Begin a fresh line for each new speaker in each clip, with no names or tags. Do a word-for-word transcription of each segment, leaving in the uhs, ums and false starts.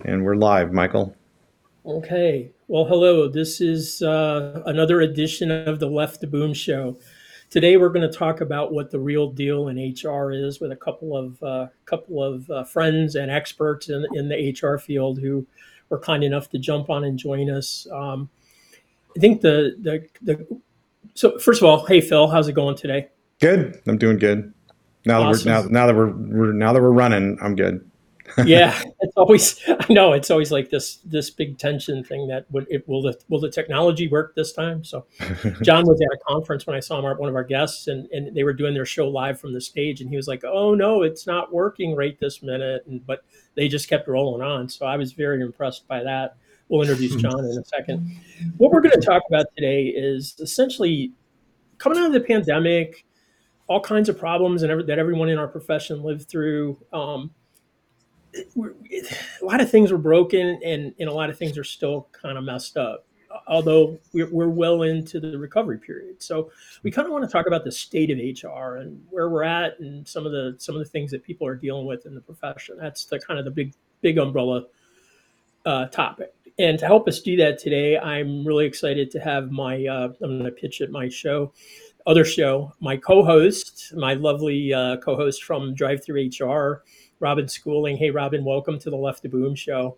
And we're live, Michael.
Okay. Well, hello. This is uh, another edition of the Left the Boom Show. Today, we're going to talk about what the real deal in H R is with a couple of uh, couple of uh, friends and experts in, in the H R field who were kind enough to jump on and join us. Um, I think the, the the so first of all, hey Phil, how's it going today?
Good. I'm doing good. Now that we're
Awesome.
now now that we're, we're now that we're running, I'm good.
Yeah, it's always I know it's always like this this big tension thing that would it will the will the technology work this time? So John was at a conference when I saw him, our- one of our guests, and, and they were doing their show live from the stage, and he was like, "Oh no, it's not working right this minute," and but they just kept rolling on. So I was very impressed by that. We'll introduce John in a second. What we're going to talk about today is essentially coming out of the pandemic, all kinds of problems and every, that everyone in our profession lived through. Um, we're, a lot of things were broken, and, and a lot of things are still kind of messed up, although we're, we're well into the recovery period. So we kind of want to talk about the state of H R and where we're at, and some of the some of the things that people are dealing with in the profession. That's the kind of the big big umbrella uh, topic. And to help us do that today, I'm really excited to have my uh, I'm going to pitch at my show other show, my co-host, my lovely uh, co-host from Drive Through H R, Robin Schooling. Hey, Robin, welcome to the Left to Boom show.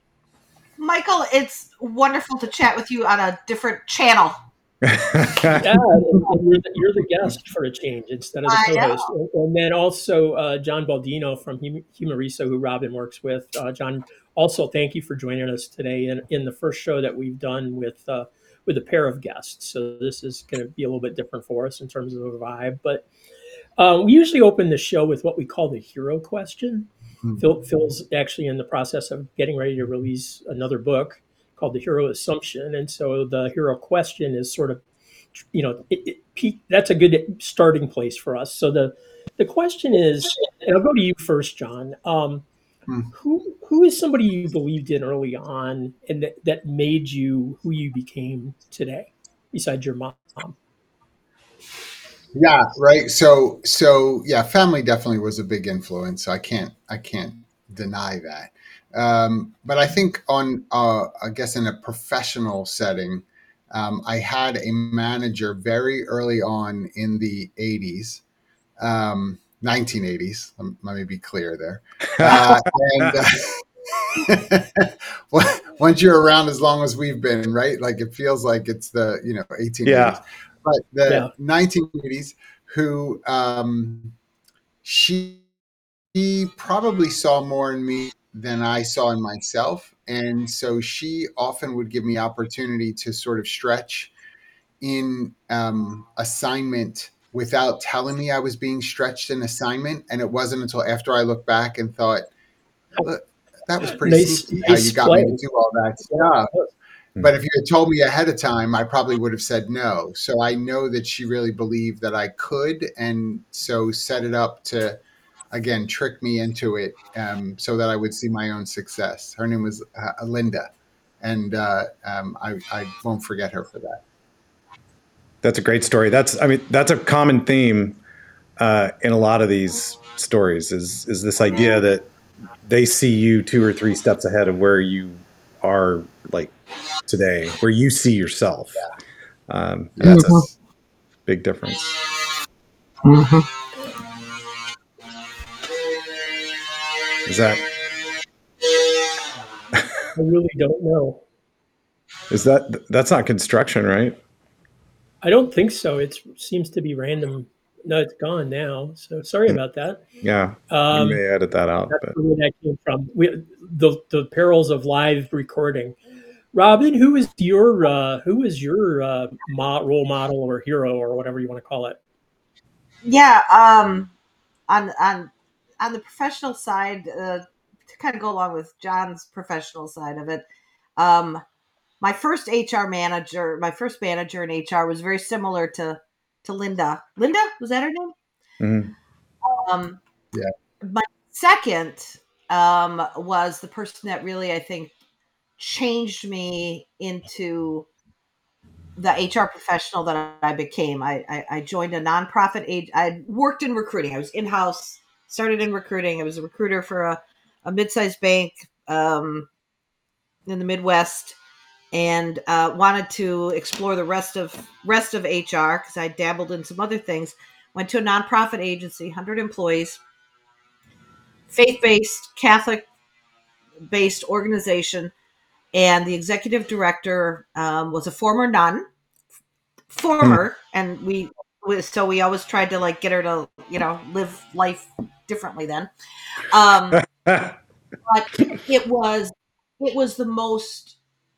Michael, it's wonderful to chat with you on a different channel.
Yeah, and, and you're, the, you're the guest for a change instead of the
I
co-host.
know.
And, and then also uh, John Baldino from Hum- Humoriso, who Robin works with. Uh, John, also thank you for joining us today in, in the first show that we've done with uh, with a pair of guests. So this is going to be a little bit different for us in terms of the vibe, but Um, we usually open the show with what we call the hero question. Phil, Phil's actually in the process of getting ready to release another book called The Hero Assumption. And so the hero question is sort of, you know, it, it peak, that's a good starting place for us. So the, the question is, and I'll go to you first, John. Um, who who is somebody you believed in early on and that, that made you who you became today, besides your mom?
Yeah, right. So so yeah, family definitely was a big influence. So I can't I can't deny that. Um, but I think on uh, I guess in a professional setting, um, I had a manager very early on in the eighties, um, nineteen eighties. Let let me be clear there. Uh, and uh, once you're around as long as we've been, right? Like it feels like it's the you know eighteen eighties,
Yeah.
but the
Yeah.
nineteen eighties who um, she, she probably saw more in me than I saw in myself. And so she often would give me opportunity to sort of stretch in um, assignment without telling me I was being stretched in assignment. And it wasn't until after I looked back and thought, look, that was pretty
Nice,
sneaky how you
nice
got
play.
me to do all that stuff.
Yeah.
But if you had told me ahead of time, I probably would have said no. So I know that she really believed that I could, and so set it up to, again, trick me into it, um, so that I would see my own success. Her name was uh, Linda, and uh, um, I, I won't forget her for that.
That's a great story. That's I mean that's a common theme uh, in a lot of these stories. Is is this idea that they see you two or three steps ahead of where you are, like today, where you see yourself. Um, that's a
Yes.
big difference.
Mm-hmm.
Is that
I really don't know.
is that that's not construction, right?
I don't think so. It seems to be random. No, it's gone now. So sorry about that.
Yeah, we
Um,
may edit that out,
that's
but
where that came from. We, the the perils of live recording. Robin, who is your uh, who is your uh, mo- role model or hero or whatever you want to call it?
Yeah. Um, on on on the professional side, uh, to kind of go along with John's professional side of it, um, my first H R manager, my first manager in H R was very similar to to Linda. Linda, was that her name?
mhm.
Um,
Yeah.
my second um, was the person that really, I think, changed me into the H R professional that I became. I, I, I joined a nonprofit. Age, I worked in recruiting. I was in house, started in recruiting. I was a recruiter for a, a mid-sized bank, um, in the Midwest, and uh, wanted to explore the rest of rest of H R because I dabbled in some other things. Went to a nonprofit agency, one hundred employees, faith-based, Catholic-based organization, and the executive director um, was a former nun, former, hmm. and we so we always tried to like get her to you know live life differently then. Um, but it was it was the most.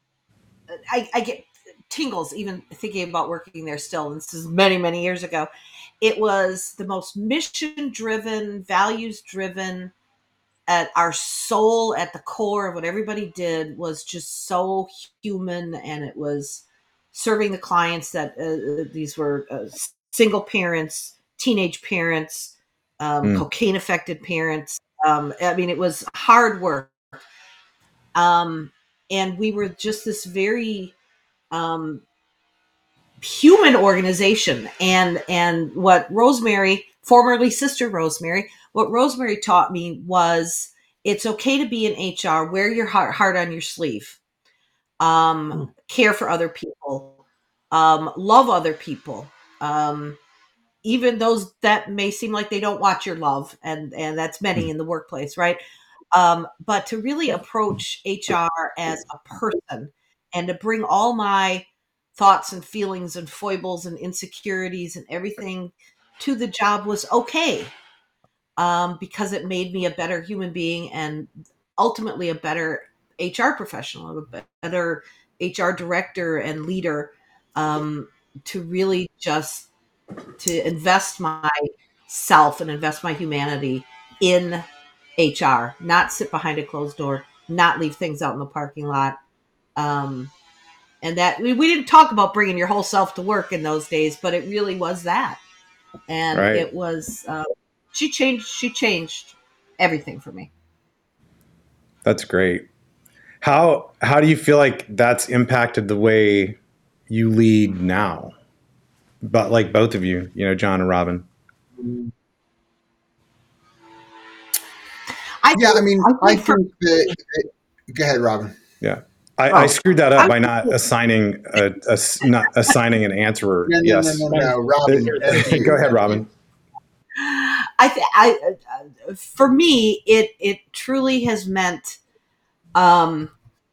I, I get tingles even thinking about working there still. This is many, many years ago. It was the most mission driven, values driven. At our soul at the core of what everybody did was just so human, and it was serving the clients that uh, these were uh, single parents, teenage parents, um, mm. cocaine affected parents. Um, I mean, it was hard work. Um, and we were just this very um, human organization. And, and what Rosemary, formerly Sister Rosemary, what Rosemary taught me was it's okay to be in H R, wear your heart, heart on your sleeve, um, mm. care for other people, um, love other people, um, even those that may seem like they don't want your love. And, and that's many mm. in the workplace, right? Um, but to really approach H R as a person and to bring all my thoughts and feelings and foibles and insecurities and everything to the job was okay. Um, because it made me a better human being and ultimately a better H R professional, a better H R director and leader, um, to really just to invest myself and invest my humanity in H R, not sit behind a closed door, not leave things out in the parking lot. Um, and that we, we didn't talk about bringing your whole self to work in those days, but it really was that. And right. it was, uh, she changed, she changed everything for me.
That's great. How, how do you feel like that's impacted the way you lead now? But like both of you, you know, John and Robin.
I yeah, think, I mean, I think, I think that, that, go ahead, Robin.
Yeah. I, oh. I screwed that up I, by not assigning a, a not assigning an answer.
No, no,
yes.
no, no, no, Robin.
Go ahead, Robin.
I, th- I, uh, for me, it it truly has meant, um,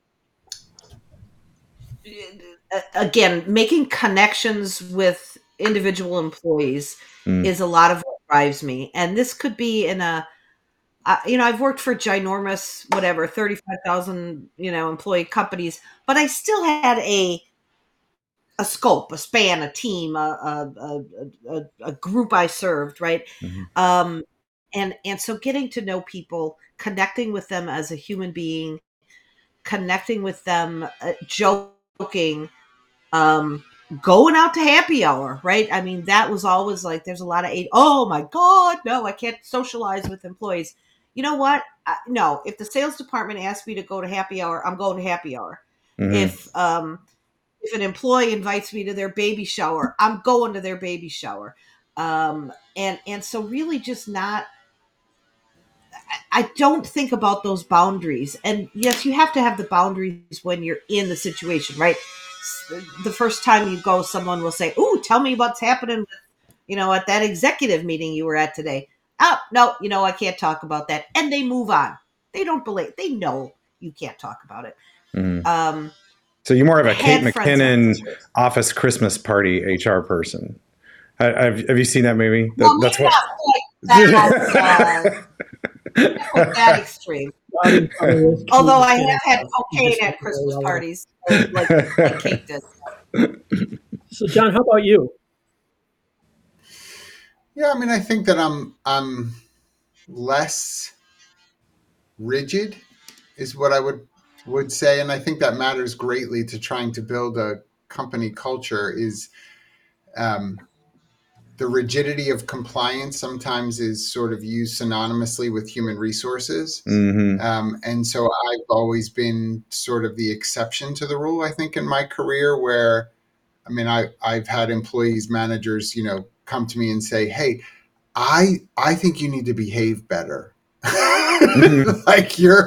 again, making connections with individual employees mm. is a lot of what drives me, and this could be in a. Uh, you know, I've worked for ginormous, whatever, thirty-five thousand, you know, employee companies, but I still had a a scope, a span, a team, a a, a, a group I served, right? Mm-hmm. Um, and and so getting to know people, connecting with them as a human being, connecting with them, uh, joking, um, going out to happy hour, right? I mean, that was always like, there's a lot of, oh my God, no, I can't socialize with employees. You know what? I, no, if the sales department asks me to go to happy hour, I'm going to happy hour. Mm-hmm. If um, if an employee invites me to their baby shower, I'm going to their baby shower. Um, and and so really just not. I, I don't think about those boundaries. And yes, you have to have the boundaries when you're in the situation, right? The first time you go, someone will say, "Ooh, tell me what's happening with, you know, at that executive meeting you were at today." Oh, no, you know, I can't talk about that. And they move on. They don't believe, they know you can't talk about it. Mm. Um,
so you're more of a Kate McKinnon office Christmas party H R person. Have, have you seen that movie? That,
well,
that's
what. That, uh, not that extreme. Although I have had cocaine at Christmas parties, like, like Kate did.
So, John, how about you?
Yeah, I mean, I think that I'm I'm less rigid, is what I would would say, and I think that matters greatly to trying to build a company culture. Is um, the rigidity of compliance sometimes is sort of used synonymously with human resources, mm-hmm. um, and so I've always been sort of the exception to the rule. I think in my career, where I mean, I I've had employees, managers, you know, come to me and say, "Hey, I I think you need to behave better. Mm-hmm. Like you're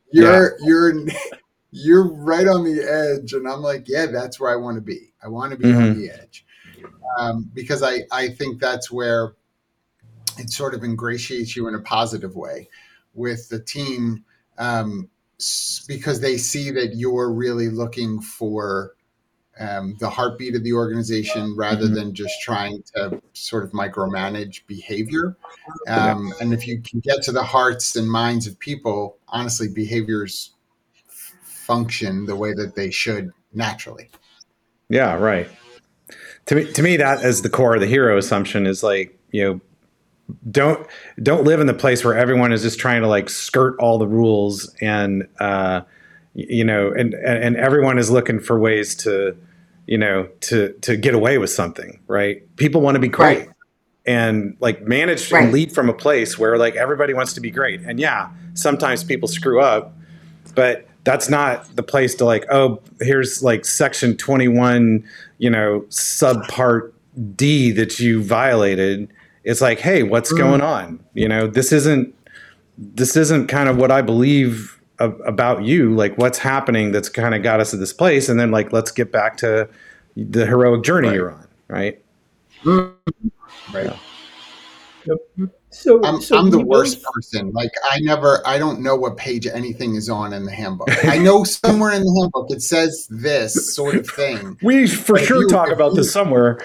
you're you're you're right on the edge, and I'm like, yeah, that's where I want to be. I want to be on
Mhm.
the edge, um, because I I think that's where it sort of ingratiates you in a positive way with the team, um, s- because they see that you're really looking for um, the heartbeat of the organization rather
Mhm.
than just trying to sort of micromanage behavior.
Yeah.
Um, and if you can get to the hearts and minds of people, honestly, behaviors f- function the way that they should naturally.
Yeah, right. To me, to me, that is the core of the hero assumption is like, you know, don't don't live in the place where everyone is just trying to like skirt all the rules and uh, you know, and and everyone is looking for ways to, you know, to to get away with something, right? People want to be great.
Right.
And like manage and
Right.
lead from a place where like everybody wants to be great. And yeah, sometimes people screw up, but that's not the place to like, oh, here's like section twenty-one, you know, subpart D that you violated. It's like, hey, what's
Mm.
going on? You know, this isn't this isn't kind of what I believe ab- about you. Like, what's happening that's kind of got us to this place, and then like, let's get back to the heroic journey
Right.
you're on, right?
Mm.
Right.
Yeah.
Yep. So,
I'm
so
I'm the
we
worst
both,
person. Like I never I don't know what page anything is on in the handbook. I know somewhere in the handbook it says this sort of thing.
We for
But if
sure
you
talk
if
about
you
this somewhere.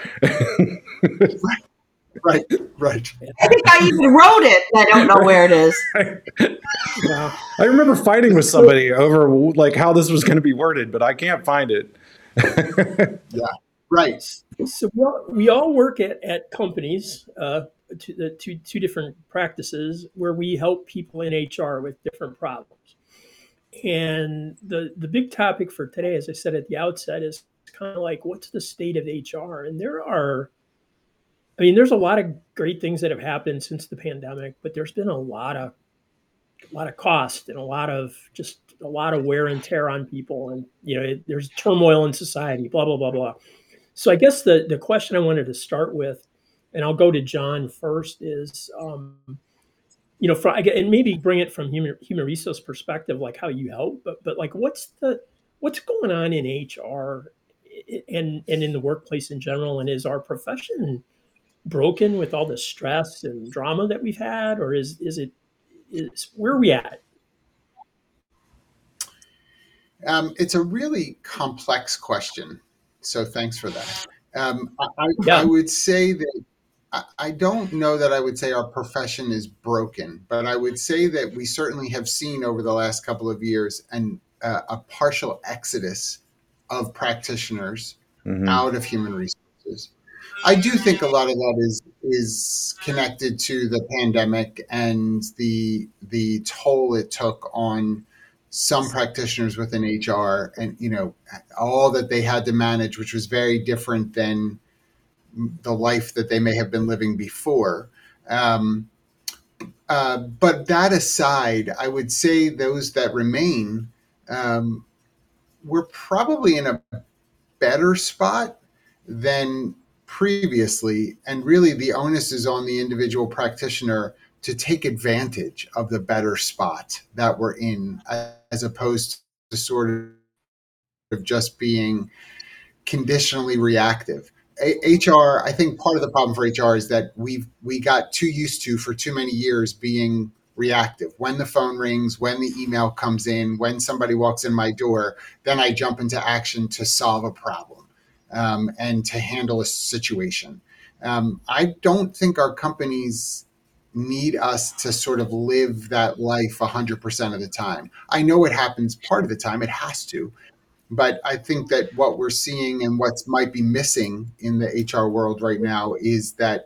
right, right.
I think I even wrote it. I don't know where it is.
yeah.
I remember fighting with
So,
somebody over like how this was going to be worded, but I can't find it.
Yeah. Right.
so we all, we all work at, at companies, uh, two, the two, two different practices where we help people in H R with different problems. And the, the big topic for today, as I said at the outset, is kind of like, what's the state of H R? And there are, I mean, there's a lot of great things that have happened since the pandemic, but there's been a lot of a lot of cost and a lot of just a lot of wear and tear on people, and you know, it, there's turmoil in society, blah blah blah blah. So I guess the the question I wanted to start with, and I'll go to John first, is um, you know, from, and maybe bring it from human human resource perspective, like how you help, but but like what's the what's going on in H R and and in the workplace in general, and is our profession broken with all the stress and drama that we've had, or is is it is where are we at?
Um, it's a really complex question. So thanks for that. Um, I, I I
Yeah,
would say that I, I don't know that I would say our profession is broken, but I would say that we certainly have seen over the last couple of years an, uh, a partial exodus of practitioners
Mm-hmm.
out of human resources. I do think a lot of that is is connected to the pandemic and the the toll it took on some practitioners within H R, and you know all that they had to manage, which was very different than the life that they may have been living before. Um, uh, but that aside, I would say those that remain, um, we're probably in a better spot than previously. And really, the onus is on the individual practitioner to take advantage of the better spot that we're in, as opposed to sort of just being conditionally reactive. H R, I think part of the problem for H R is that we've we got too used to for too many years being reactive. When the phone rings, when the email comes in, when somebody walks in my door, then I jump into action to solve a problem, um, and to handle a situation. Um, I don't think our companies need us to sort of live that life one hundred percent of the time. I know it happens part of the time, it has to, but I think that what we're seeing and what might be missing in the H R world right now is that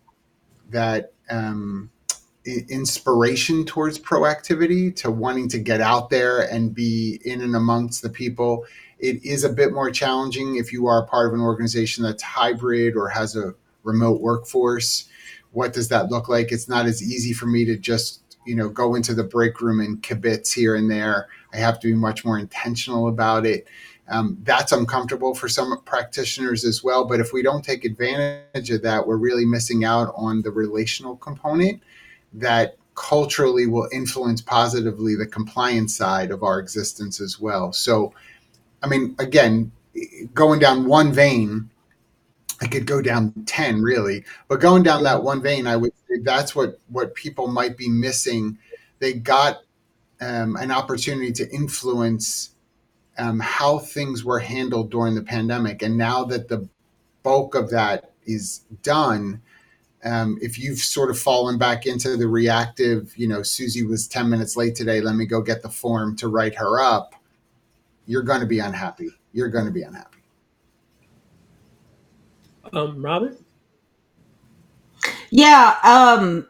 that um, inspiration towards proactivity, to wanting to get out there and be in and amongst the people. It is a bit more challenging if you are a part of an organization that's hybrid or has a remote workforce. What does that look like? It's not as easy for me to just, you know, go into the break room and kibitz here and there. I have to be much more intentional about it. Um, that's uncomfortable for some practitioners as well. But if we don't take advantage of that, we're really missing out on the relational component that culturally will influence positively the compliance side of our existence as well. So, I mean, again, going down one vein, I could go down ten really, but going down that one vein, I would say that's what, what people might be missing. They got um, an opportunity to influence um, how things were handled during the pandemic. And now that the bulk of that is done, um, if you've sort of fallen back into the reactive, you know, Susie was ten minutes late today, let me go get the form to write her up, you're going to be unhappy. You're going to be unhappy.
Um, Robin?
Yeah, um,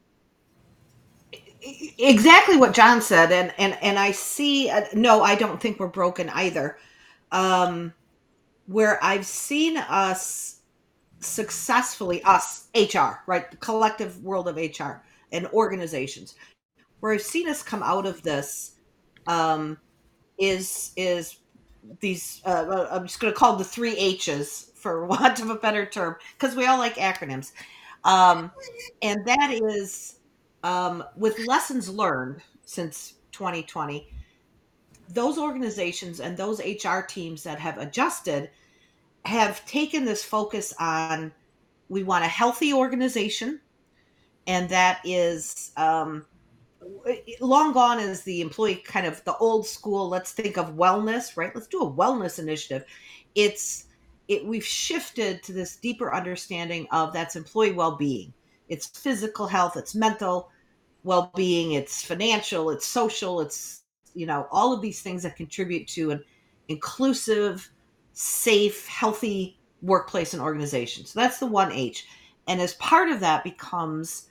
exactly what John said, and and and I see. Uh, no, I don't think we're broken either. Um, where I've seen us successfully, us H R, right, the collective world of H R and organizations, where I've seen us come out of this, um, is is these. Uh, I'm just going to call the three H's for want of a better term, because we all like acronyms. Um, and that is um, with lessons learned since twenty twenty, those organizations and those H R teams that have adjusted have taken this focus on, we want a healthy organization. And that is um, long gone is the employee kind of the old school, let's think of wellness, right? Let's do a wellness initiative. It's it we've shifted to this deeper understanding of that's employee well-being. It's physical health, it's mental well-being, it's financial, it's social, it's, you know, all of these things that contribute to an inclusive, safe, healthy workplace and organization. So that's the one H. And as part of that becomes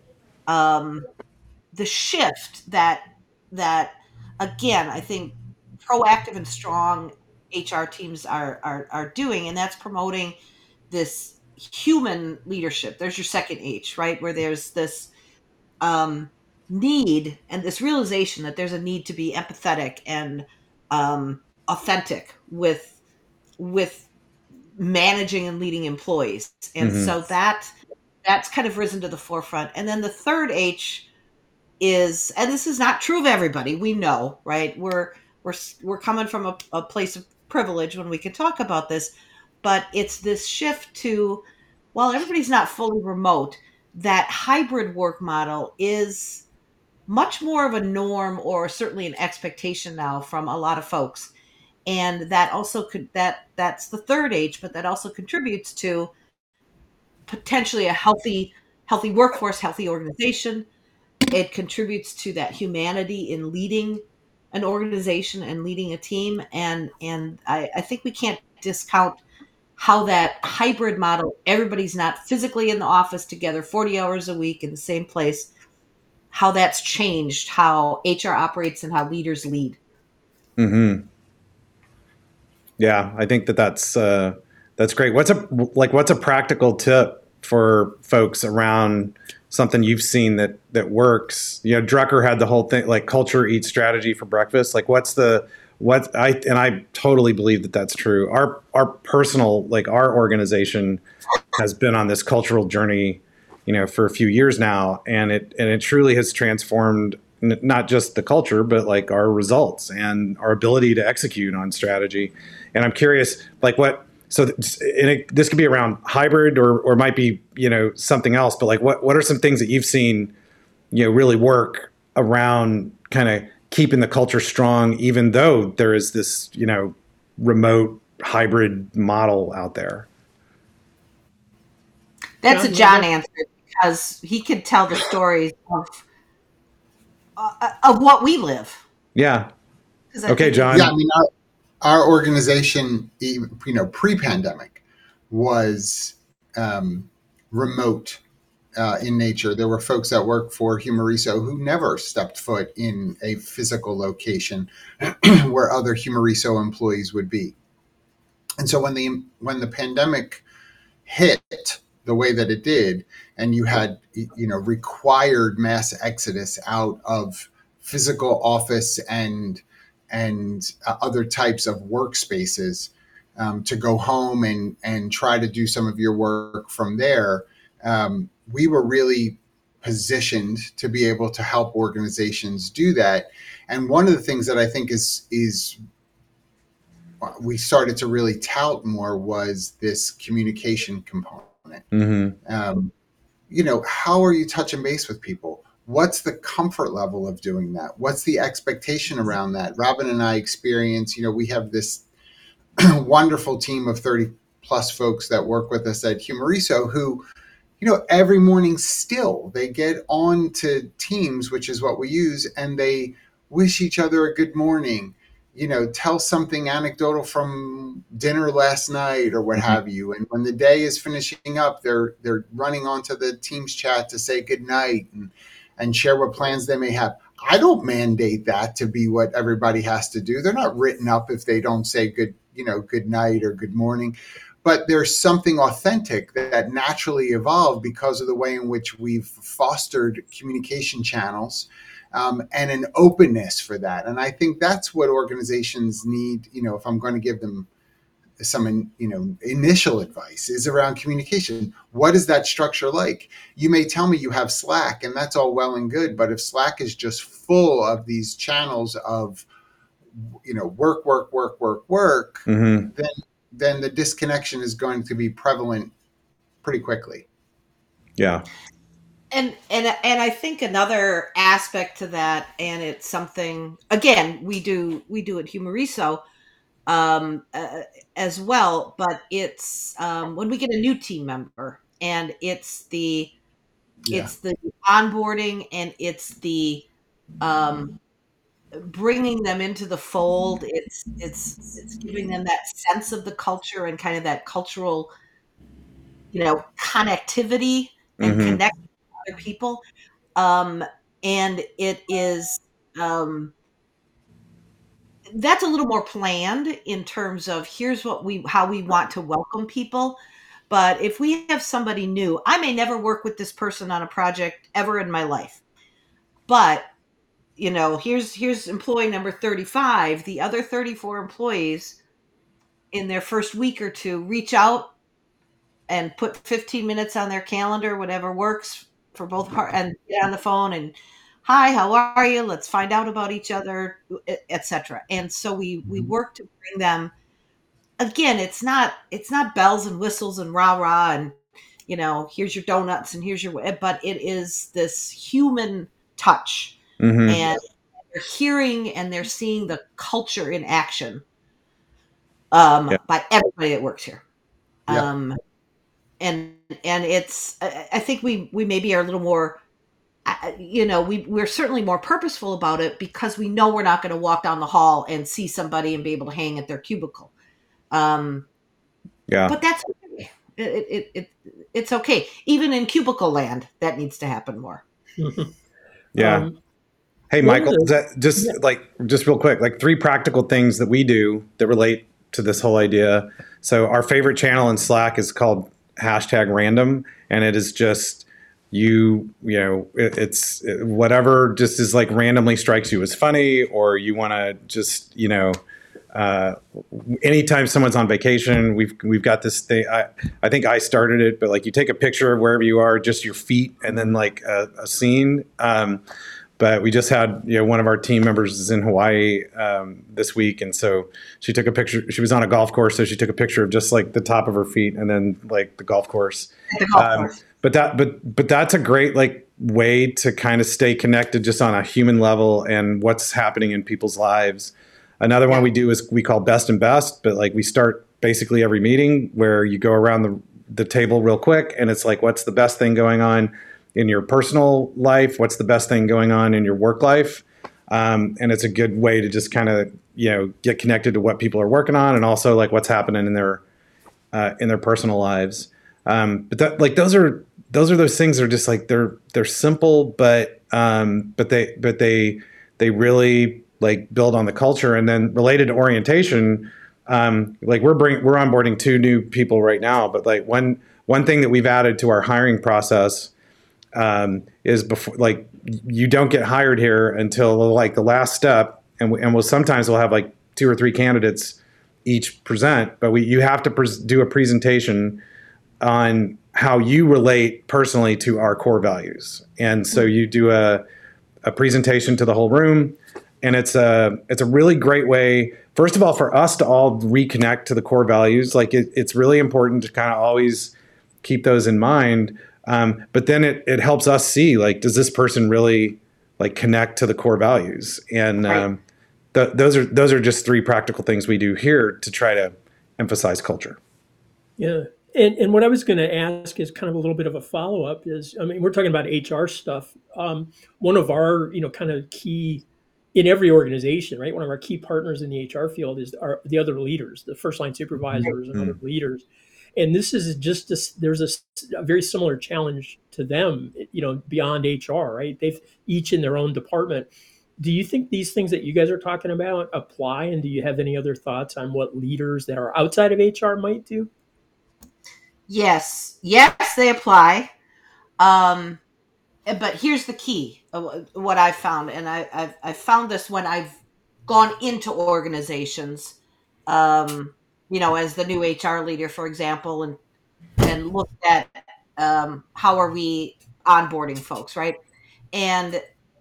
um the shift that that again, I think proactive and strong H R teams are are are doing, and that's promoting this human leadership. There's your second H, right? Where there's this um, need and this realization that there's a need to be empathetic and um, authentic with with managing and leading employees, and
Mhm.
so that that's kind of risen to the forefront. And then the third H is, and this is not true of everybody, we know, right? We're we're we're coming from a, a place of privilege when we can talk about this, but it's this shift to, while everybody's not fully remote, that hybrid work model is much more of a norm, or certainly an expectation now from a lot of folks. And that also could that that's the third H, but that also contributes to potentially a healthy healthy workforce, healthy organization. It contributes to that humanity in leading an organization and leading a team. And and I, I think we can't discount how that hybrid model, everybody's not physically in the office together forty hours a week in the same place, how that's changed how H R operates and how leaders lead.
Mm-hmm. Yeah, I think that that's uh, that's great. What's a like what's a practical tip for folks around something you've seen that that works? You know, Drucker had the whole thing like culture eats strategy for breakfast. Like, what's the what I and I totally believe that that's true. Our our personal like our organization has been on this cultural journey, you know, for a few years now, and it and it truly has transformed n- not just the culture, but like our results and our ability to execute on strategy. And I'm curious, like what, so th- and it, this could be around hybrid or, or might be, you know, something else, but like what, what are some things that you've seen, you know, really work around kind of keeping the culture strong, even though there is this, you know, remote hybrid model out there?
That's
John,
a
you
John
wanna go?
answer, because he could tell the stories of uh, of what we live.
Yeah.
'Cause I
Okay,
think it's
Yeah, I
John.
mean, our, our organization, you know, pre-pandemic was um, remote uh, in nature. There were folks that worked for Humoriso who never stepped foot in a physical location where other Humoriso employees would be. And so when the when the pandemic hit the way that it did, and you had you know required mass exodus out of physical office and and uh, other types of workspaces, um, to go home and and try to do some of your work from there, um, we were really positioned to be able to help organizations do that. And one of the things that I think is is we started to really tout more was this communication component.
Mm-hmm.
Um, you know, how are you touching base with people? What's the comfort level of doing that? What's the expectation around that? Robin and I experience, you know, we have this wonderful team of thirty plus folks that work with us at Humoriso who, you know, every morning still they get on to Teams, which is what we use, and they wish each other a good morning, you know, tell something anecdotal from dinner last night or what have you. And when the day is finishing up, they're they're running onto the Teams chat to say good night and, and share what plans they may have. I don't mandate that to be what everybody has to do. They're not written up if they don't say good, you know, good night or good morning. But there's something authentic that naturally evolved because of the way in which we've fostered communication channels um, and an openness for that. And I think that's what organizations need, you know, if I'm going to give them some, you know, initial advice is around communication. What is that structure like? You may tell me you have Slack and that's all well and good, but if Slack is just full of these channels of, you know, work, work, work, work, work,
Mm-hmm.
then then the disconnection is going to be prevalent pretty quickly.
Yeah.
And and and I think another aspect to that, and it's something again we do we do at Humoriso um, uh, as well, but it's um, when we get a new team member, and it's the
Yeah.
it's the onboarding and it's the um, bringing them into the fold. It's it's it's giving them that sense of the culture and kind of that cultural, you know, connectivity and
Mm-hmm.
connect with other people. Um, and it is um, that's a little more planned in terms of here's what we how we want to welcome people. But if we have somebody new, I may never work with this person on a project ever in my life. But you know, here's here's employee number thirty-five. The other thirty-four employees in their first week or two reach out and put fifteen minutes on their calendar, whatever works for both parts, and get on the phone and hi, how are you? Let's find out about each other, et cetera. And so we we work to bring them. Again, it's not it's not bells and whistles and rah rah and you know here's your donuts and here's your but it is this human touch.
Mm-hmm.
And they're hearing and they're seeing the culture in action um,
Yeah.
by everybody that works here.
Yeah.
Um, and and it's I I think we we maybe are a little more, uh, you know, we we're certainly more purposeful about it because we know we're not going to walk down the hall and see somebody and be able to hang at their cubicle. Um,
Yeah.
but that's okay. It, it, it, it it's okay. Even in cubicle land, that needs to happen more.
Yeah.
Um,
Hey,
One of
Michael,
the-
is that just
yeah.
like, just real quick, like three practical things that we do that relate to this whole idea. So our favorite channel in Slack is called hashtag random. And it is just you, you know, it, it's it, whatever just is like randomly strikes you as funny, or you want to just, you know, uh, anytime someone's on vacation, we've, we've got this thing. I, I think I started it, but like you take a picture of wherever you are, just your feet, and then like a, a scene. Um, But we just had, you know, one of our team members is in Hawaii um, this week. And so she took a picture. She was on a golf course. So she took a picture of just like the top of her feet and then like the golf course.
The golf
Um,
course.
but that, but, but that's a great like way to kind of stay connected just on a human level and what's happening in people's lives. Another one
Yeah.
we do is we call best and best, but like we start basically every meeting where you go around the, the table real quick and it's like, what's the best thing going on in your personal life? What's the best thing going on in your work life? Um, and it's a good way to just kind of, you know, get connected to what people are working on and also like what's happening in their, uh, in their personal lives. Um, but that, like, those are, those are those things that are just like, they're, they're simple, but, um, but they, but they, they really like build on the culture. And then related to orientation, um, like we're bringing, we're onboarding two new people right now, but like one, one thing that we've added to our hiring process Um, is before, like, you don't get hired here until like the last step, and we, and we'll sometimes we'll have like two or three candidates each present, but we you have to pres do a presentation on how you relate personally to our core values. And so you do a, a presentation to the whole room, and it's a it's a really great way, first of all, for us to all reconnect to the core values. Like it, it's really important to kind of always keep those in mind. Um, but then it, it helps us see, like, does this person really like connect to the core values? And
Right.
um, th- those are those are just three practical things we do here to try to emphasize culture.
Yeah. And, and what I was going to ask is kind of a little bit of a follow up is, I mean, we're talking about H R stuff. Um, one of our, you know, kind of key in every organization, right? One of our key partners in the H R field is our, the other leaders, the first line supervisors and
Mm.
other leaders. And this is just, this, there's a, a very similar challenge to them, you know, beyond H R, right? They've each in their own department. Do you think these things that you guys are talking about apply? And do you have any other thoughts on what leaders that are outside of H R might do?
Yes, yes, they apply. Um, but here's the key: of what I've found, and I, I've I've found this when I've gone into organizations, um, you know, as the new H R leader, for example, and and looked at um, how are we onboarding folks, right? And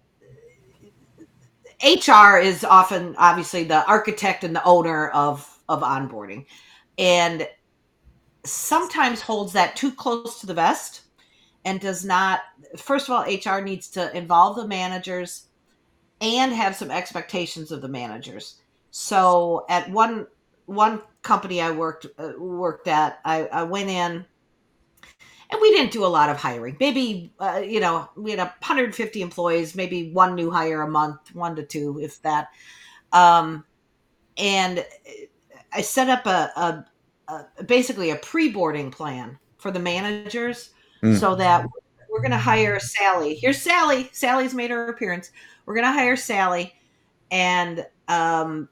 H R is often obviously the architect and the owner of of onboarding, and sometimes holds that too close to the vest and does not. First of all, H R needs to involve the managers and have some expectations of the managers. So at one one company I worked uh, worked at, I, I went in and we didn't do a lot of hiring. Maybe uh, you know we had one hundred fifty employees, maybe one new hire a month, one to two, if that. Um, and I set up a, a, a basically a pre-boarding plan for the managers,
Mm.
so that we're going to hire Sally. Here's Sally. Sally's made her appearance. We're going to hire Sally, and um,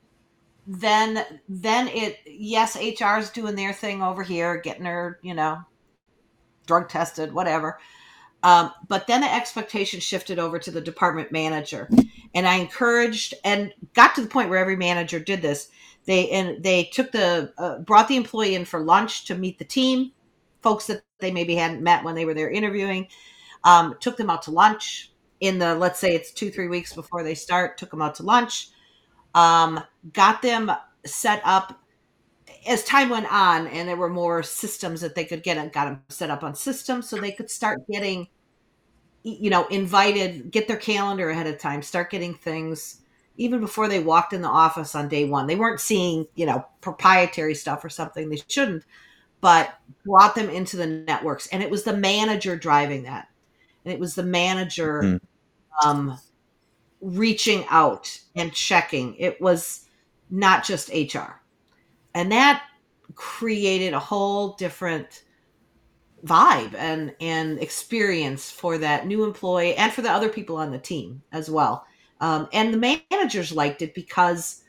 then then it yes, H R is doing their thing over here, getting her, you know, drug tested, whatever. Um, but then the expectation shifted over to the department manager, and I encouraged and got to the point where every manager did this. They and they took the uh, brought the employee in for lunch to meet the team, folks that they maybe hadn't met when they were there interviewing. Um, took them out to lunch in the, let's say it's two three weeks before they start. Took them out to lunch. Um, got them set up as time went on, and there were more systems that they could get, and got them set up on systems so they could start getting, you know, invited, get their calendar ahead of time, start getting things even before they walked in the office on day one. They weren't seeing, you know, proprietary stuff or something they shouldn't, but brought them into the networks. And it was the manager driving that. And it was the manager
Mm.
um, reaching out and checking. It was not just H R. And that created a whole different vibe and and experience for that new employee and for the other people on the team as well. Um, and the managers liked it because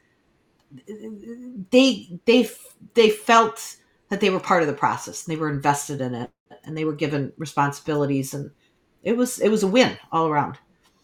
they they they felt that they were part of the process. They were invested in it, and they were given responsibilities, and it was it was a win all around.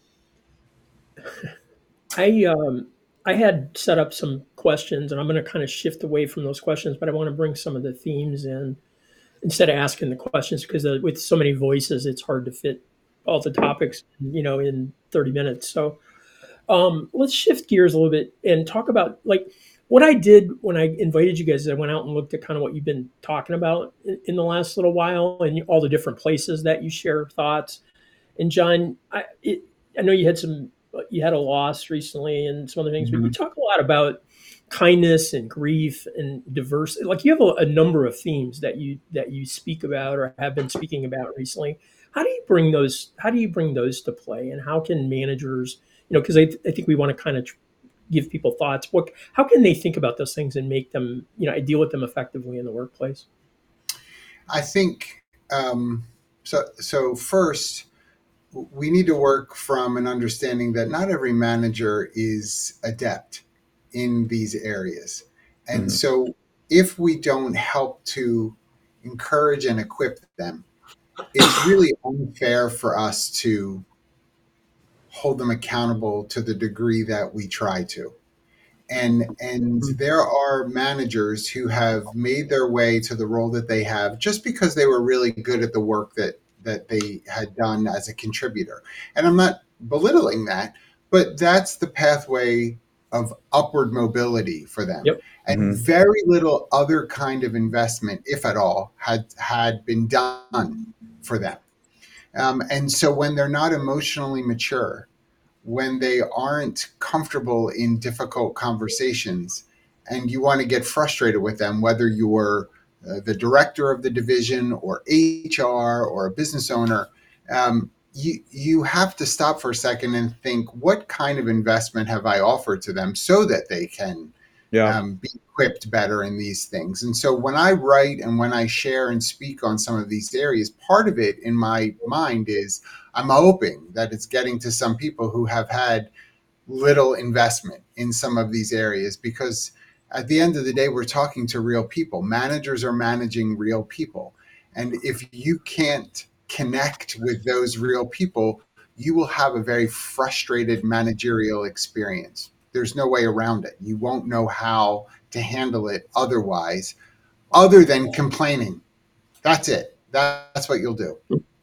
I um, I had set up some questions, and I'm going to kind of shift away from those questions, but I want to bring some of the themes in instead of asking the questions, because uh, with so many voices, it's hard to fit all the topics, you know, in thirty minutes. So um, let's shift gears a little bit and talk about like what I did when I invited you guys. Is I went out and looked at kind of what you've been talking about in, in the last little while, and all the different places that you share thoughts. And John, I it, I know you had some you had a loss recently and some other things, but you
Mhm.
talk a lot about kindness and grief and diversity. Like you have a, a number of themes that you that you speak about or have been speaking about recently. How do you bring those? How do you bring those to play? And how can managers, you know, because I, th- I think we want to kind of tr- give people thoughts. What, how can they think about those things and make them, you know, deal with them effectively in the workplace?
I think um, so. So first, we need to work from an understanding that not every manager is adept in these areas. And
Mhm.
so if we don't help to encourage and equip them, it's really unfair for us to hold them accountable to the degree that we try to. and and there are managers who have made their way to the role that they have just because they were really good at the work that that they had done as a contributor. And I'm not belittling that, but that's the pathway of upward mobility for them.
Yep.
And
Mhm.
very little other kind of investment, if at all, had had been done for them. Um, and so when they're not emotionally mature, when they aren't comfortable in difficult conversations, and you want to get frustrated with them, whether you're uh, the director of the division or H R or a business owner, um, you you have to stop for a second and think, what kind of investment have I offered to them so that they can
Yeah.
um, be equipped better in these things. And so when I write and when I share and speak on some of these areas, part of it in my mind is I'm hoping that it's getting to some people who have had little investment in some of these areas, because at the end of the day, we're talking to real people. Managers are managing real people. And if you can't connect with those real people, you will have a very frustrated managerial experience. There's no way around it. You won't know how to handle it otherwise, other than complaining. That's it. That's what you'll do.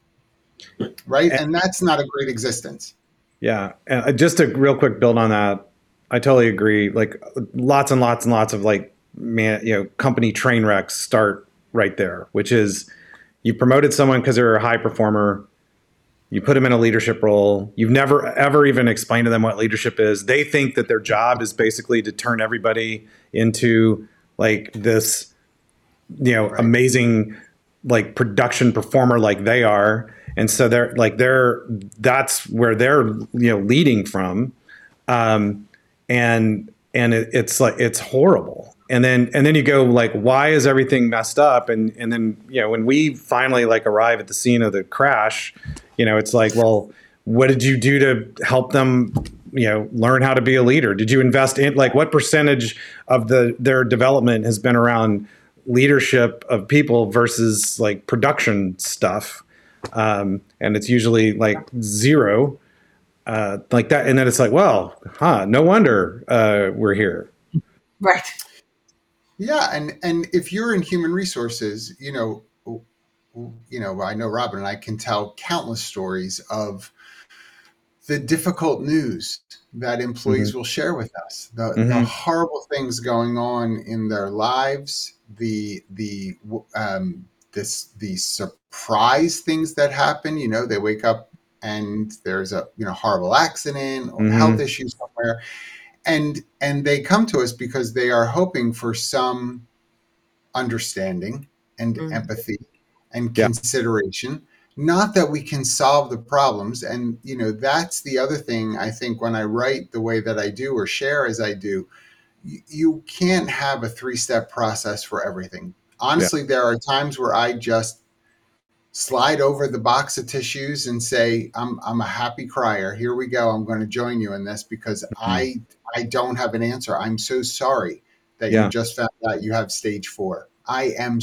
Right?
And-
And that's not a great existence.
Yeah. And just a real quick build on that. I totally agree. Like lots and lots and lots of like, man, you know, company train wrecks start right there, which is you promoted someone because they're a high performer. You put them in a leadership role. You've never, ever even explained to them what leadership is. They think that their job is basically to turn everybody into like this, you know,
Right.
amazing, like production performer like they are. And so they're like, they're, that's where they're, you know, leading from. Um, and, and it, it's like, it's horrible. And then, and then you go like, why is everything messed up? And, and then, you know, when we finally like arrive at the scene of the crash, you know, it's like, well, what did you do to help them, you know, learn how to be a leader? Did you invest in like what percentage of the, their development has been around leadership of people versus like production stuff? Um, and it's usually like zero, uh, like that. And then it's like, well, huh, no wonder, uh, we're here.
Right.
Yeah, and and if you're in human resources, you know, you know, I know Robin and I can tell countless stories of the difficult news that employees
Mm-hmm.
will share with us, the
Mm-hmm.
the horrible things going on in their lives, the the um, this the surprise things that happen. You know, they wake up and there's a you know horrible accident or
Mm-hmm.
health issue somewhere, and and they come to us because they are hoping for some understanding and
Mhm.
empathy and
Yeah.
consideration, not that we can solve the problems. And you know that's the other thing. I think when I write the way that I do or share as I do, you, you can't have a three-step process for everything. Honestly, there are times where I just slide over the box of tissues and say, I'm I'm a happy crier. Here we go. I'm going to join you in this because I I don't have an answer. I'm so sorry that
Yeah.
you just found out you have stage four. I am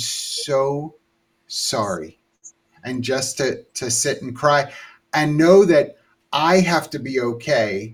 so sorry. And just to to sit and cry and know that I have to be okay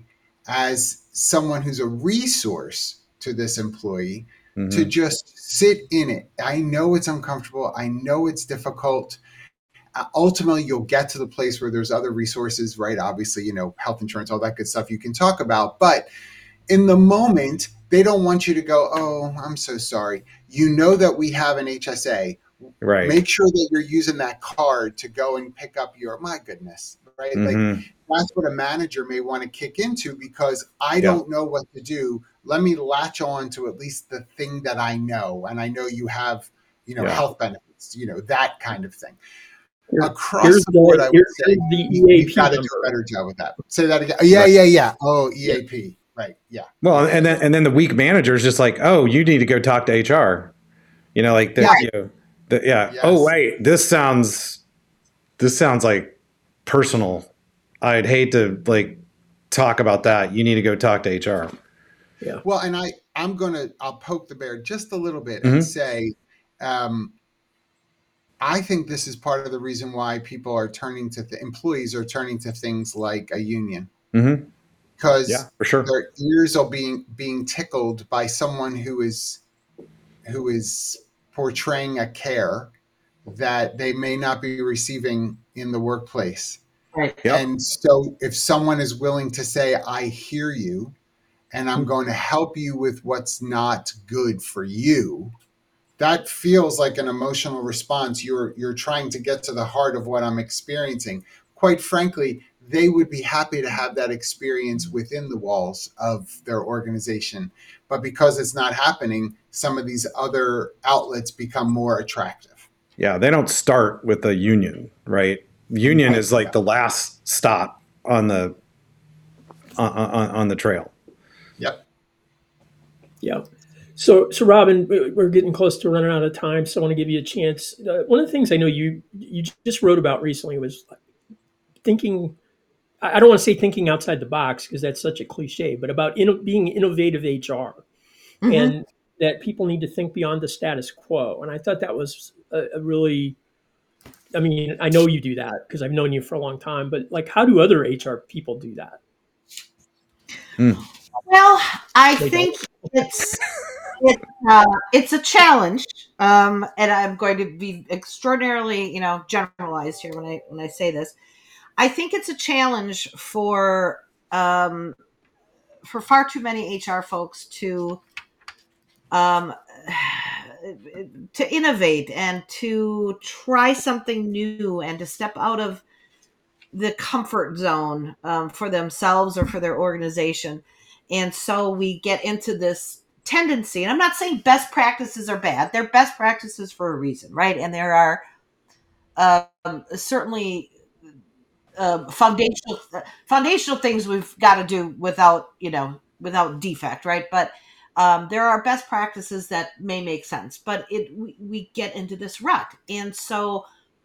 as someone who's a resource to this employee to
Mm-hmm.
just sit in it. I know it's uncomfortable. I know it's difficult. Uh, ultimately you'll get to the place where there's other resources, right? Obviously, you know, health insurance, all that good stuff you can talk about. But in the moment, they don't want you to go, oh, I'm so sorry. You know that we have an H S A.
Right.
Make sure that you're using that card to go and pick up your, my goodness, right?
Mm-hmm.
Like that's what a manager may want to kick into because I
Yeah.
don't know what to do. Let me latch on to at least the thing that I know. And I know you have, you know,
Yeah.
health benefits, you know, that kind of thing.
Here-
Across
here's
the board, I
the,
would
here-
say
here's the
we- we've
E A P
got to do
number.
a better job with that. Say that again. Yeah,
Right.
yeah, yeah. Oh, E A P. Right. Yeah.
Well, and then and then the weak manager is just like, oh, you need to go talk to H R. You know, like the,
Yeah.
you know, the, yeah.
Yes.
Oh, wait, this sounds this sounds like personal. I'd hate to like talk about that. You need to go talk to H R.
Yeah.
Well, and I, I'm going to, I'll poke the bear just a little bit
Mhm.
and say, um, I think this is part of the reason why people are turning to, th- employees are turning to things like a union.
Mm-hmm.
because
Yeah, for sure.
their ears are being being tickled by someone who is who is portraying a care that they may not be receiving in the workplace.
Right.
Yep.
And so if someone is willing to say, I hear you, and I'm going to help you with what's not good for you, that feels like an emotional response. You're you're trying to get to the heart of what I'm experiencing. Quite frankly, they would be happy to have that experience within the walls of their organization. But because it's not happening, some of these other outlets become more attractive.
Yeah, they don't start with a union, right? Union is like the last stop on the on, on, on the trail.
Yep.
Yeah. So, so Robin, we- we're getting close to running out of time, so I want to give you a chance. Uh, one of the things I know you you just wrote about recently was thinking. I I don't want to say thinking outside the box because that's such a cliche, but about inno- being innovative H R,
Mhm.
and that people need to think beyond the status quo. And I thought that was a, a really, I mean, I know you do that because I've known you for a long time, but like, how do other H R people do that?
Well, I
They
think it's it's uh, it's a challenge, um, and I'm going to be extraordinarily, you know, generalized here when I when I say this. I think it's a challenge for um, for far too many H R folks to um, to innovate and to try something new and to step out of the comfort zone um, for themselves or for their organization. And so we get into this tendency, and I'm not saying best practices are bad, they're best practices for a reason, right? And there are um, certainly uh, foundational foundational things we've got to do without, you know, without defect, right? But um, there are best practices that may make sense, but it we, we get into this rut. And so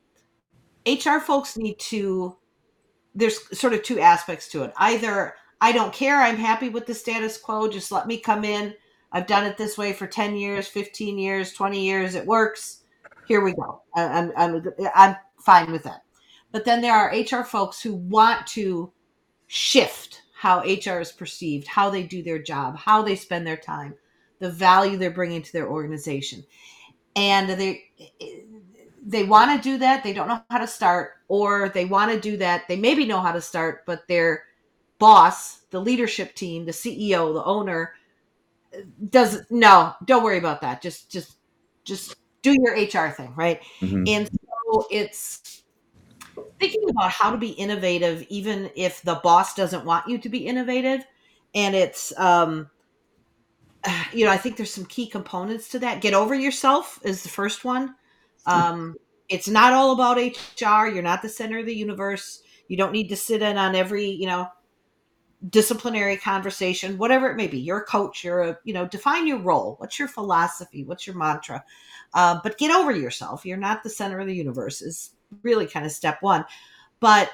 H R folks need to, there's sort of two aspects to it. Either I don't care, I'm happy with the status quo, just let me come in. I've done it this way for ten years, fifteen years, twenty years, it works. Here we go. I- I'm I'm I'm fine with that. But then there are H R folks who want to shift how H R is perceived, how they do their job, how they spend their time, the value they're bringing to their organization. And they they want to do that, they don't know how to start, or they want to do that, they maybe know how to start, but their boss, the leadership team, the C E O, the owner doesn't, no, don't worry about that, just just just do your H R thing, right?
Mhm.
And so it's thinking about how to be innovative even if the boss doesn't want you to be innovative. And it's um you know, I think there's some key components to that. Get over yourself is the first one. Um, it's not all about H R. You're not the center of the universe. You don't need to sit in on every, you know, disciplinary conversation, whatever it may be. You're a coach. You're a, you know, define your role. What's your philosophy? What's your mantra? Uh, but get over yourself. You're not the center of the universe is really kind of step one. But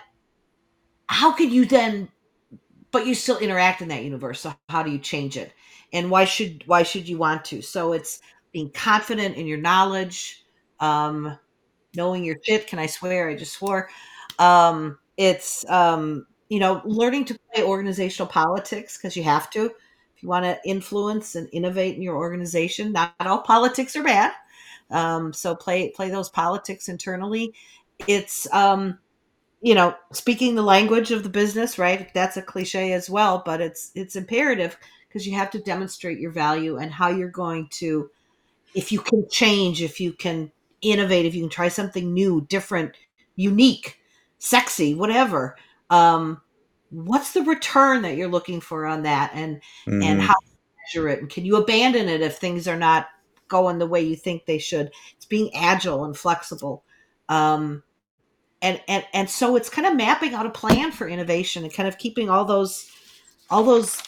how could you then, but you still interact in that universe. So how do you change it? And why should why should you want to? So it's being confident in your knowledge, um, knowing your shit. Can I swear? I just swore. Um, it's um, you know, learning to play organizational politics because you have to. If you want to influence and innovate in your organization, not all politics are bad. Um, so play play those politics internally. It's um, you know, speaking the language of the business, right? That's a cliche as well, but it's it's imperative because you have to demonstrate your value and how you're going to, if you can change, if you can innovate, if you can try something new, different, unique, sexy, whatever. Um, what's the return that you're looking for on that, and and
Mhm.
how you measure it, and can you abandon it if things are not going the way you think they should? It's being agile and flexible. Um, and and and so it's kind of mapping out a plan for innovation and kind of keeping all those all those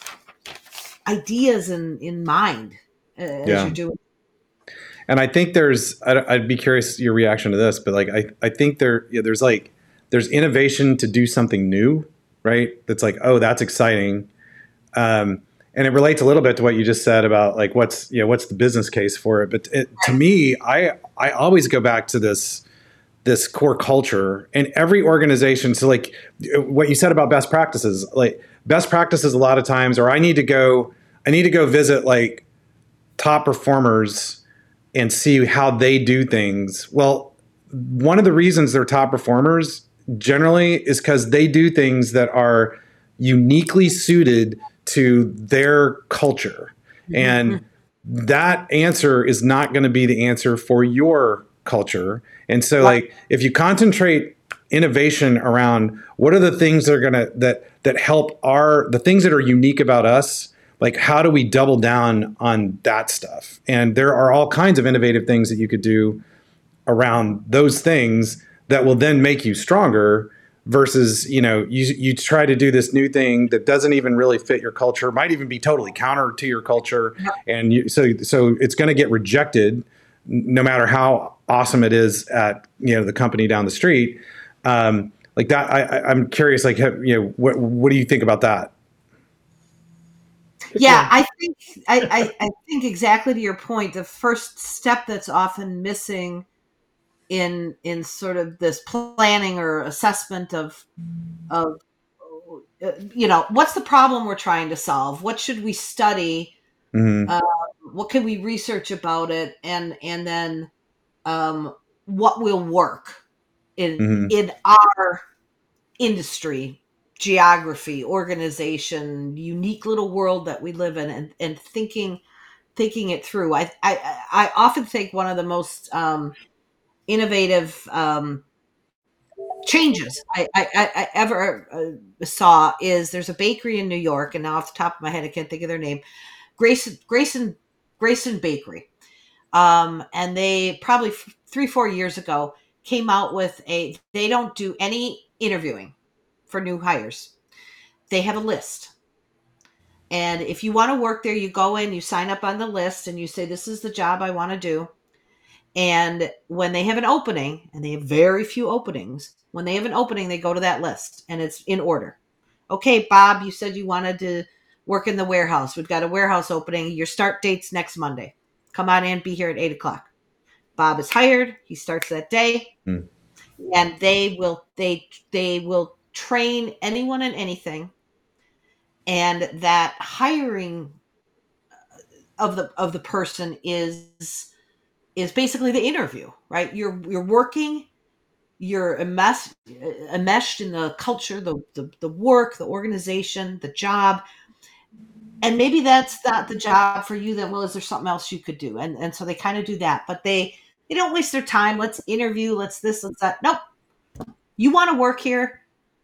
ideas in in mind uh, as
Yeah.
you're doing.
And I think there's, I'd, I'd be curious your reaction to this, but like, I, I think there, yeah, there's like, there's innovation to do something new, right? That's like, oh, that's exciting. Um, and it relates a little bit to what you just said about like, what's, you know, what's the business case for it? But it, to me, I, I always go back to this, this core culture, and every organization. So like what you said about best practices, like best practices a lot of times, or I need to go, I need to go visit like top performers and see how they do things. Well, one of the reasons they're top performers generally is because they do things that are uniquely suited to their culture. And that answer is not going to be the answer for your culture. And so like if you concentrate innovation around what are the things that are going to that that help our the things that are unique about us, like how do we double down on that stuff? And there are all kinds of innovative things that you could do around those things that will then make you stronger versus, you know, you you try to do this new thing that doesn't even really fit your culture, might even be totally counter to your culture. And you, so so it's going to get rejected no matter how awesome it is at, you know, the company down the street. Um, like that, I, I, I'm curious, like, have, you know, what what do you think about that?
Yeah, I think I, I, I think exactly to your point, the first step that's often missing in in sort of this planning or assessment of of uh, you know, what's the problem we're trying to solve? What should we study?
Mm-hmm.
Uh, what can we research about it? And and then um, what will work in
Mm-hmm.
in our industry, geography, organization, unique little world that we live in, and, and thinking thinking it through. I, I I often think one of the most um, innovative um, changes I, I, I ever uh, saw is there's a bakery in New York, and now off the top of my head I can't think of their name. Grayson Grayson Grayson Bakery, um, and they probably f- three four years ago came out with a. They don't do any interviewing for new hires. They have a list. And if you want to work there, you go in, you sign up on the list, and you say, this is the job I want to do. And when they have an opening, and they have very few openings, when they have an opening, they go to that list and it's in order. Okay, Bob, you said you wanted to work in the warehouse. We've got a warehouse opening. Your start date's next Monday. Come on in, be here at eight o'clock. Bob is hired. He starts that day.
Mm.
And they will they they will train anyone and anything. And that hiring of the of the person is is basically the interview, right? You're you're working, you're enmeshed, enmeshed in the culture, the, the the work, the organization, the job, and maybe that's not the job for you. Then, well, is there something else you could do? And and so they kind of do that, but they they don't waste their time. Let's interview. Let's this. Let's that. Nope. You want to work here?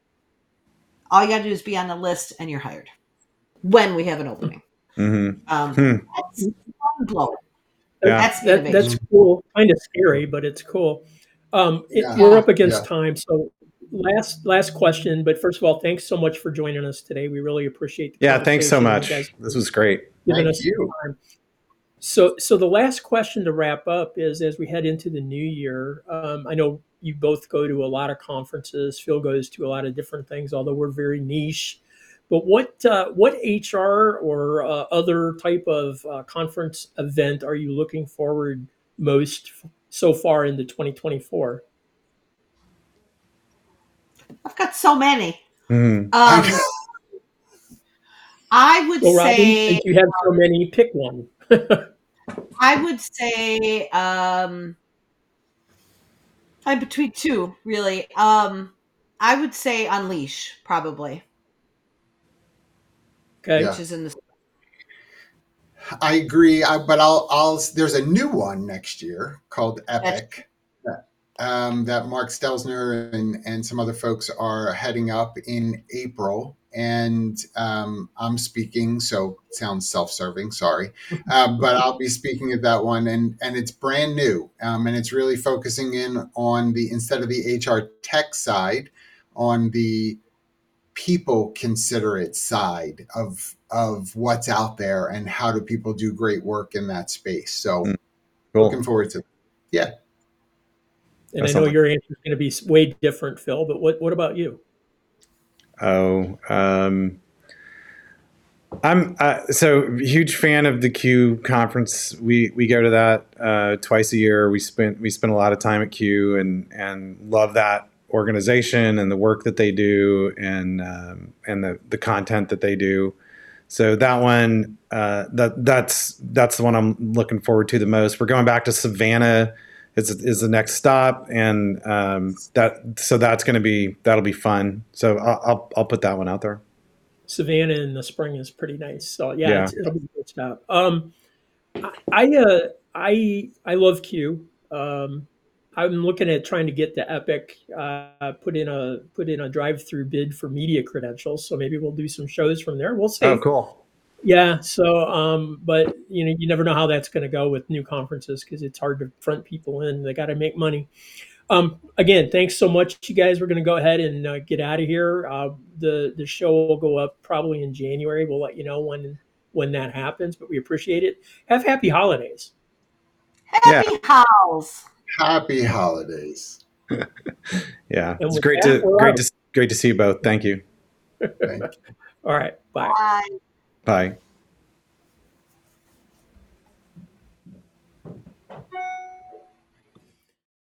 All you got to do is be on the list, and you're hired when we have an opening.
Mm-hmm.
Um,
Hmm.
that's mind-blowing.
Yeah.
That's
That,
innovation.
that's cool. Kind of scary, but it's cool. Um, it,
Yeah.
we're up against
Yeah.
time, so last last question. But first of all, thanks so much for joining us today. We really appreciate the
Yeah. Thanks so
conversation.
much.
You guys
This was great.
giving
Thank
us some
you.
time. So, so the last question to wrap up is, as we head into the new year, um, I know you both go to a lot of conferences. Phil goes to a lot of different things, although we're very niche. But what uh, what H R or uh, other type of uh, conference event are you looking forward most so far into twenty twenty-four?
I've got so many.
Mm-hmm.
Um, I would
Well, Robin,
say
since you have so many, pick one.
I would say um, I'm between two, really. Um, I would say Unleash, probably,
Okay.
Yeah.
which is in the
I agree, I, but I'll, I'll. There's a new one next year called Epic um, that Mark Stelzner and and some other folks are heading up in April, and um, I'm speaking. So it sounds self-serving, sorry, uh, but I'll be speaking at that one, and and it's brand new, um, and it's really focusing in on the instead of the H R tech side, on the people considerate side of of what's out there and how do people do great work in that space. So
Mm. Cool.
looking forward to it. Yeah.
And
That
I
sounds
know
like-
your answer is going to be way different, Phil. But what what about you?
Oh, um, I'm uh, so huge fan of the Q conference. We we go to that uh, twice a year. We spent we spend a lot of time at Q and and love that organization and the work that they do and um, and the the content that they do. So that one uh, that that's that's the one I'm looking forward to the most. We're going back to Savannah is is the next stop, and um, that so that's going to be that'll be fun. So I'll, I'll I'll put that one out there.
Savannah in the spring is pretty nice. So yeah,
Yeah.
It's, it'll be a good stop. Um, I I, uh, I I love Q. Um, I'm looking at trying to get the Epic uh, put in a put in a drive-through bid for media credentials. So maybe we'll do some shows from there. We'll see.
Oh, cool.
Yeah. So, um, but you know, you never know how that's going to go with new conferences because it's hard to front people in. They got to make money. Um, again, thanks so much, you guys. We're going to go ahead and uh, get out of here. Uh, the the show will go up probably in January. We'll let you know when when that happens. But we appreciate it. Have happy holidays.
Happy Howls.
Happy holidays.
Yeah,
And
it's
with
great
that,
to
we're
great
out.
to great to see you both. Thank you.
Thank you.
All right. Bye.
Bye.
Bye.